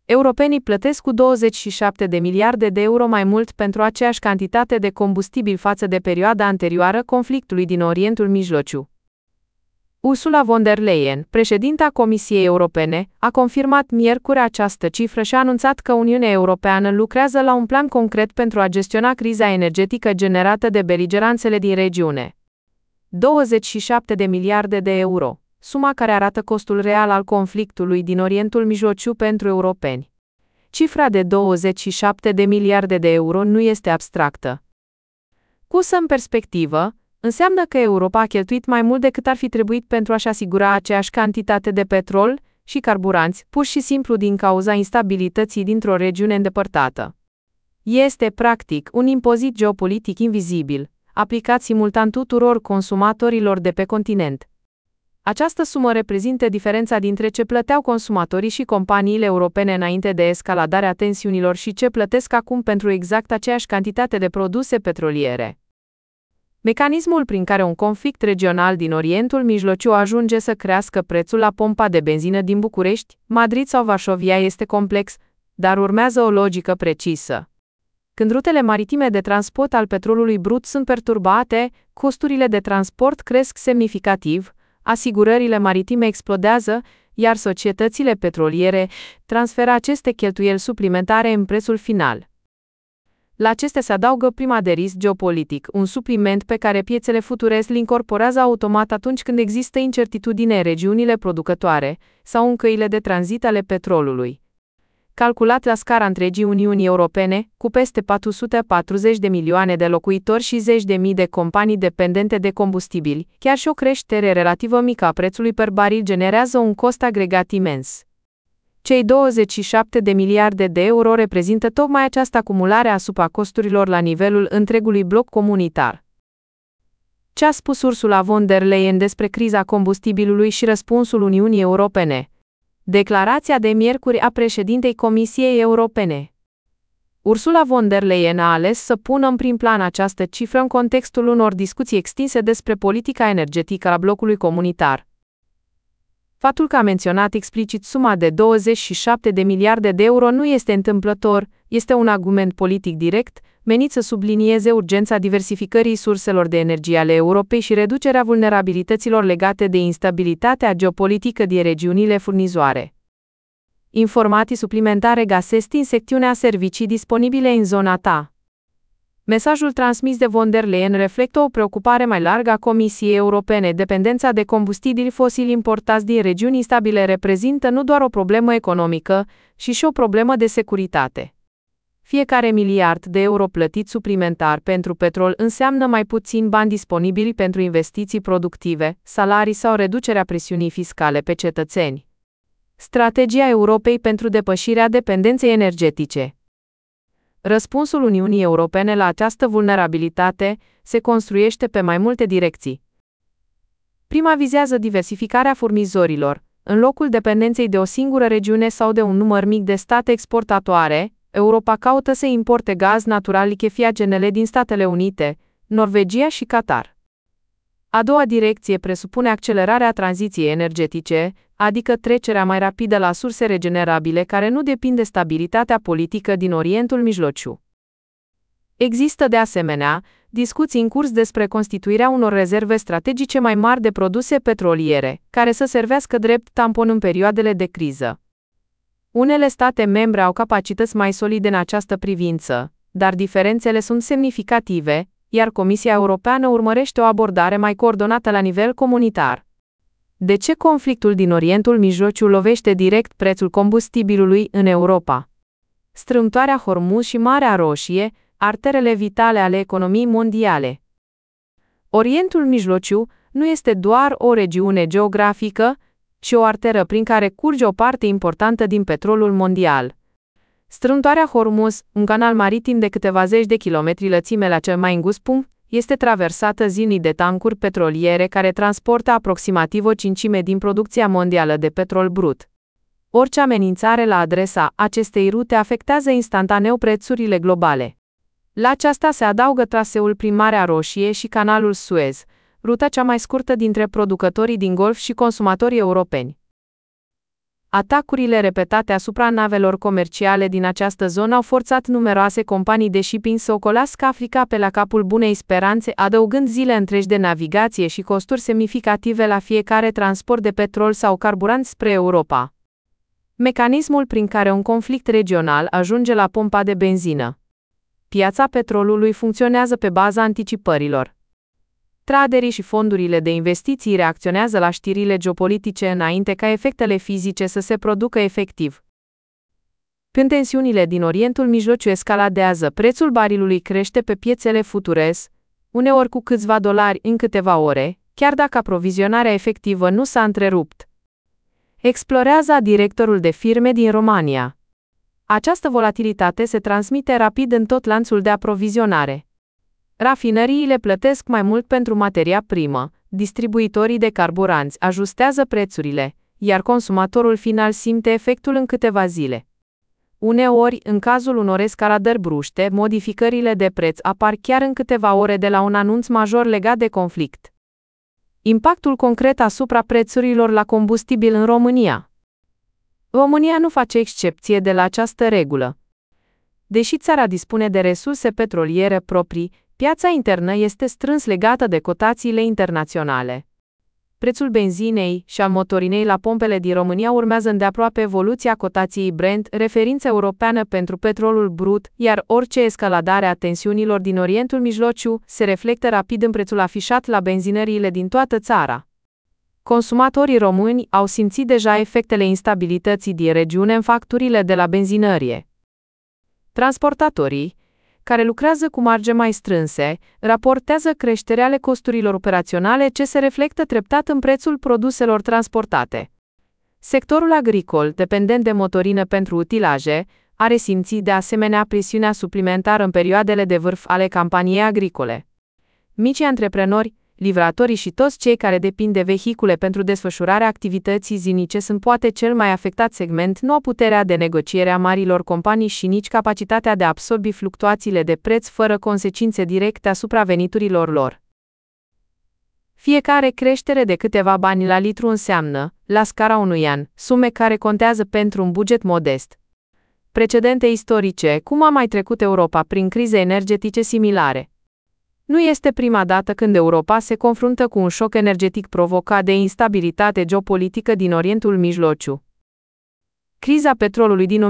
Europenii plătesc cu 27 de miliarde de euro mai mult pentru aceeași cantitate de combustibil față de perioada anterioară conflictului din Orientul Mijlociu. Ursula von der Leyen, președinta Comisiei Europene, a confirmat miercuri această cifră și a anunțat că Uniunea Europeană lucrează la un plan concret pentru a gestiona criza energetică generată de beligeranțele din regiune. 27 de miliarde de euro, suma care arată costul real al conflictului din Orientul Mijlociu pentru europeni. Cifra de 27 de miliarde de euro nu este abstractă. Pusă în perspectivă, înseamnă că Europa a cheltuit mai mult decât ar fi trebuit pentru a-și asigura aceeași cantitate de petrol și carburanți, pur și simplu din cauza instabilității dintr-o regiune îndepărtată. Este, practic, un impozit geopolitic invizibil, aplicat simultan tuturor consumatorilor de pe continent. Această sumă reprezintă diferența dintre ce plăteau consumatorii și companiile europene înainte de escaladarea tensiunilor și ce plătesc acum pentru exact aceeași cantitate de produse petroliere. Mecanismul prin care un conflict regional din Orientul Mijlociu ajunge să crească prețul la pompa de benzină din București, Madrid sau Varșovia este complex, dar urmează o logică precisă. Când rutele maritime de transport al petrolului brut sunt perturbate, costurile de transport cresc semnificativ, asigurările maritime explodează, iar societățile petroliere transferă aceste cheltuieli suplimentare în prețul final. La acestea se adaugă prima de risc geopolitic, un supliment pe care piețele futurești îl incorporează automat atunci când există incertitudine în regiunile producătoare sau în căile de tranzit ale petrolului. Calculat la scara întregii Uniunii Europene, cu peste 440 de milioane de locuitori și zeci de mii de companii dependente de combustibili, chiar și o creștere relativă mică a prețului per baril generează un cost agregat imens. Cei 27 de miliarde de euro reprezintă tocmai această acumulare asupra costurilor la nivelul întregului bloc comunitar. Ce a spus Ursula von der Leyen despre criza combustibilului și răspunsul Uniunii Europene? Declarația de miercuri a președintei Comisiei Europene. Ursula von der Leyen a ales să pună în prim plan această cifră în contextul unor discuții extinse despre politica energetică a blocului comunitar. Faptul că a menționat explicit suma de 27 de miliarde de euro nu este întâmplător, este un argument politic direct, menit să sublinieze urgența diversificării surselor de energie ale Europei și reducerea vulnerabilităților legate de instabilitatea geopolitică din regiunile furnizoare. Informații suplimentare găsești în secțiunea servicii disponibile în zona ta. Mesajul transmis de von der Leyen reflectă o preocupare mai largă a Comisiei Europene. Dependența de combustibili fosili importați din regiuni instabile reprezintă nu doar o problemă economică, ci și o problemă de securitate. Fiecare miliard de euro plătit suplimentar pentru petrol înseamnă mai puțin bani disponibili pentru investiții productive, salarii sau reducerea presiunii fiscale pe cetățeni. Strategia Europei pentru depășirea dependenței energetice. Răspunsul Uniunii Europene la această vulnerabilitate se construiește pe mai multe direcții. Prima vizează diversificarea furnizorilor. În locul dependenței de o singură regiune sau de un număr mic de state exportatoare, Europa caută să importe gaz natural lichefiat GNL din Statele Unite, Norvegia și Qatar. A doua direcție presupune accelerarea tranziției energetice, adică trecerea mai rapidă la surse regenerabile care nu depind de stabilitatea politică din Orientul Mijlociu. Există de asemenea discuții în curs despre constituirea unor rezerve strategice mai mari de produse petroliere, care să servească drept tampon în perioadele de criză. Unele state membre au capacități mai solide în această privință, dar diferențele sunt semnificative, iar Comisia Europeană urmărește o abordare mai coordonată la nivel comunitar. De ce conflictul din Orientul Mijlociu lovește direct prețul combustibilului în Europa? Strâmtoarea Hormuz și Marea Roșie, arterele vitale ale economiei mondiale. Orientul Mijlociu nu este doar o regiune geografică, ci o arteră prin care curge o parte importantă din petrolul mondial. Strâmtoarea Hormuz, un canal maritim de câteva zeci de kilometri lățime la cel mai îngust punct, este traversată zilnic de tancuri petroliere care transportă aproximativ o cincime din producția mondială de petrol brut. Orice amenințare la adresa acestei rute afectează instantaneu prețurile globale. La aceasta se adaugă traseul prin Marea Roșie și canalul Suez, ruta cea mai scurtă dintre producătorii din Golf și consumatorii europeni. Atacurile repetate asupra navelor comerciale din această zonă au forțat numeroase companii de shipping să ocolească Africa pe la capul Bunei Speranțe, adăugând zile întregi de navigație și costuri semnificative la fiecare transport de petrol sau carburant spre Europa. Mecanismul prin care un conflict regional ajunge la pompa de benzină. Piața petrolului funcționează pe baza anticipărilor. Traderii și fondurile de investiții reacționează la știrile geopolitice înainte ca efectele fizice să se producă efectiv. Când tensiunile din Orientul Mijlociu escaladează, prețul barilului crește pe piețele futures, uneori cu câțiva dolari în câteva ore, chiar dacă aprovizionarea efectivă nu s-a întrerupt. Explorează directorul de firme din România. Această volatilitate se transmite rapid în tot lanțul de aprovizionare. Rafinăriile plătesc mai mult pentru materia primă, distribuitorii de carburanți ajustează prețurile, iar consumatorul final simte efectul în câteva zile. Uneori, în cazul unor escaladări bruște, modificările de preț apar chiar în câteva ore de la un anunț major legat de conflict. Impactul concret asupra prețurilor la combustibil în România. România nu face excepție de la această regulă. Deși țara dispune de resurse petroliere proprii, piața internă este strâns legată de cotațiile internaționale. Prețul benzinei și al motorinei la pompele din România urmează îndeaproape evoluția cotației Brent, referință europeană pentru petrolul brut, iar orice escaladare a tensiunilor din Orientul Mijlociu se reflectă rapid în prețul afișat la benzinăriile din toată țara. Consumatorii români au simțit deja efectele instabilității din regiune în facturile de la benzinărie. Transportatorii, care lucrează cu marge mai strânse, raportează creșterea ale costurilor operaționale ce se reflectă treptat în prețul produselor transportate. Sectorul agricol, dependent de motorină pentru utilaje, are simțit de asemenea presiunea suplimentară în perioadele de vârf ale campaniei agricole. Micii antreprenori, livratorii și toți cei care depind de vehicule pentru desfășurarea activității zilnice sunt poate cel mai afectat segment, nu au puterea de negociere a marilor companii și nici capacitatea de a absorbi fluctuațiile de preț fără consecințe directe asupra veniturilor lor. Fiecare creștere de câteva bani la litru înseamnă, la scara unui an, sume care contează pentru un buget modest. Precedente istorice, cum a mai trecut Europa prin crize energetice similare. Nu este prima dată când Europa se confruntă cu un șoc energetic provocat de instabilitate geopolitică din Orientul Mijlociu. Criza petrolului din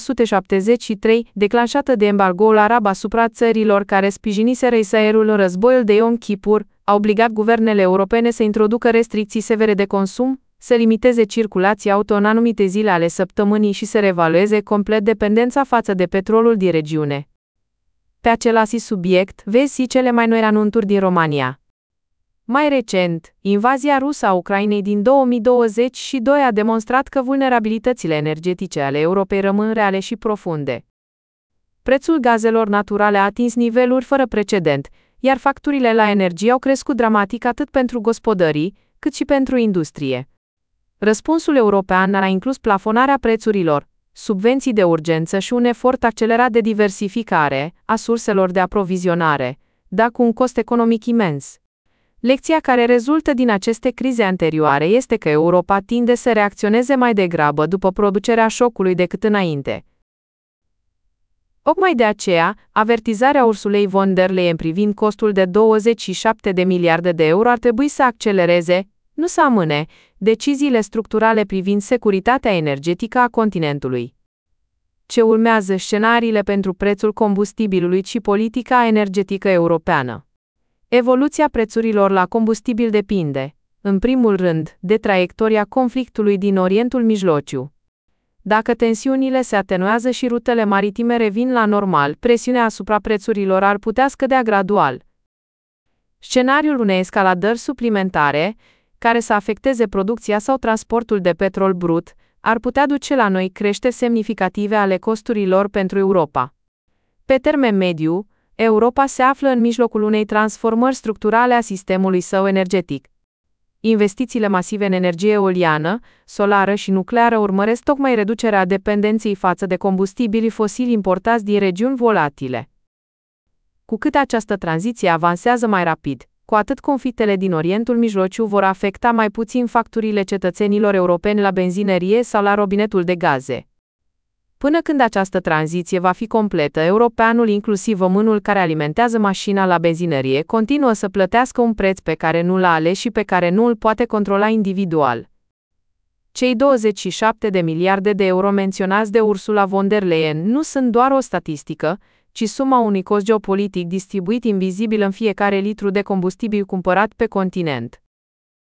1973, declanșată de embargoul arab asupra țărilor care sprijiniseră Israelul în războiul de Yom Kippur, a obligat guvernele europene să introducă restricții severe de consum, să limiteze circulația auto în anumite zile ale săptămânii și să reevalueze complet dependența față de petrolul din regiune. Pe același subiect, vezi cele mai noi anunțuri din România. Mai recent, invazia rusă a Ucrainei din 2022 a demonstrat că vulnerabilitățile energetice ale Europei rămân reale și profunde. Prețul gazelor naturale a atins niveluri fără precedent, iar facturile la energie au crescut dramatic atât pentru gospodării, cât și pentru industrie. Răspunsul european a inclus plafonarea prețurilor, subvenții de urgență și un efort accelerat de diversificare a surselor de aprovizionare, dar cu un cost economic imens. Lecția care rezultă din aceste crize anterioare este că Europa tinde să reacționeze mai degrabă după producerea șocului decât înainte. Tocmai de aceea, avertizarea Ursulei von der Leyen privind costul de 27 de miliarde de euro ar trebui să accelereze, nu să amâne, deciziile structurale privind securitatea energetică a continentului. Ce urmează scenariile pentru prețul combustibilului și politica energetică europeană? Evoluția prețurilor la combustibil depinde, în primul rând, de traiectoria conflictului din Orientul Mijlociu. Dacă tensiunile se atenuează și rutele maritime revin la normal, presiunea asupra prețurilor ar putea scădea gradual. Scenariul unei escaladări suplimentare, care să afecteze producția sau transportul de petrol brut, ar putea duce la noi creșteri semnificative ale costurilor pentru Europa. Pe termen mediu, Europa se află în mijlocul unei transformări structurale a sistemului său energetic. Investițiile masive în energie eoliană, solară și nucleară urmăresc tocmai reducerea dependenței față de combustibili fosili importați din regiuni volatile. Cu cât această tranziție avansează mai rapid, cu atât conflictele din Orientul Mijlociu vor afecta mai puțin facturile cetățenilor europeni la benzinărie sau la robinetul de gaze. Până când această tranziție va fi completă, europeanul, inclusiv românul care alimentează mașina la benzinărie, continuă să plătească un preț pe care nu l-a ales și pe care nu îl poate controla individual. Cei 27 de miliarde de euro menționați de Ursula von der Leyen nu sunt doar o statistică, ci suma unui cost geopolitic distribuit invizibil în fiecare litru de combustibil cumpărat pe continent.